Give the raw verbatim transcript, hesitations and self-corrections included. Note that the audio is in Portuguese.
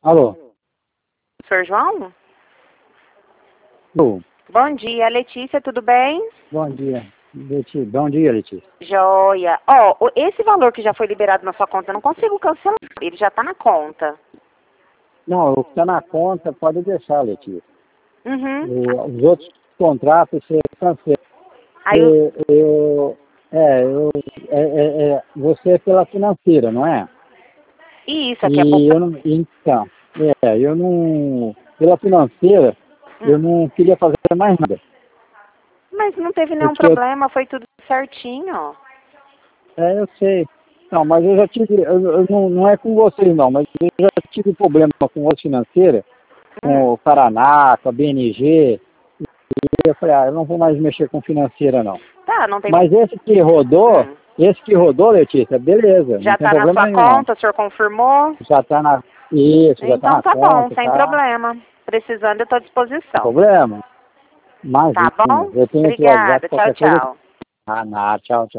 Alô? senhor João? Alô? Bom dia, Letícia, tudo bem? Bom dia, Letícia. Bom dia, Letícia. Joia. Ó, o- esse valor que já foi liberado na sua conta, eu não consigo cancelar. Ele já tá na conta. Não, o que está na conta pode deixar, Letícia. Uhum. O- os outros contratos você cancela. Aí, o- Eu, eu, é, eu, é, é, é, você é pela financeira, não é? e isso aqui é E pouco. eu não, então, é, eu não, pela financeira, eu Hum. não queria fazer mais nada. Mas não teve nenhum Porque eu, problema, foi tudo certinho. é, eu sei. Não, mas eu já tive, eu, eu não, não é com vocês não, mas eu já tive problema com outra financeira, Hum. com o Paraná, com a B N G, e eu falei, ah, eu não vou mais mexer com financeira não. Tá, não tem. Mas esse que rodou, Hum. esse que rodou, Letícia, beleza, não Já tem tá na problema sua nenhum não. conta, o senhor confirmou? Já tá na, isso, já tá Então na tá bom, conta, sem tá, problema. Precisando, eu tô à sem disposição. problema. Tá Imagina, bom? eu tenho aqui o WhatsApp, Obrigada. Tchau, qualquer coisa. tchau. Ah, não, tchau, tchau.